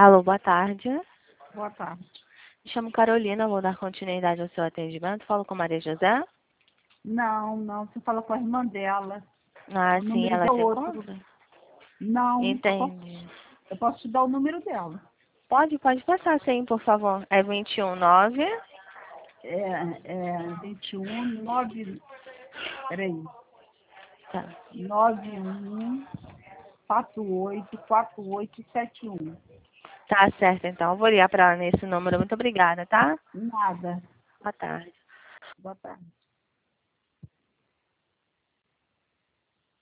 Alô, boa tarde. Boa tarde. Me chamo Carolina, vou dar continuidade ao seu atendimento. Falo com Maria José. Não, você falou com a irmã dela. Ah, O sim, número ela é se outro. encontra? Não, Entendi. eu posso te dar o número dela. Pode passar sim, por favor. É 219. É 21 9. Peraí. Tá. 91 48 4871. Tá certo, então. Eu vou ligar para ela nesse número. Muito obrigada, tá? Nada. Boa tarde. Boa tarde.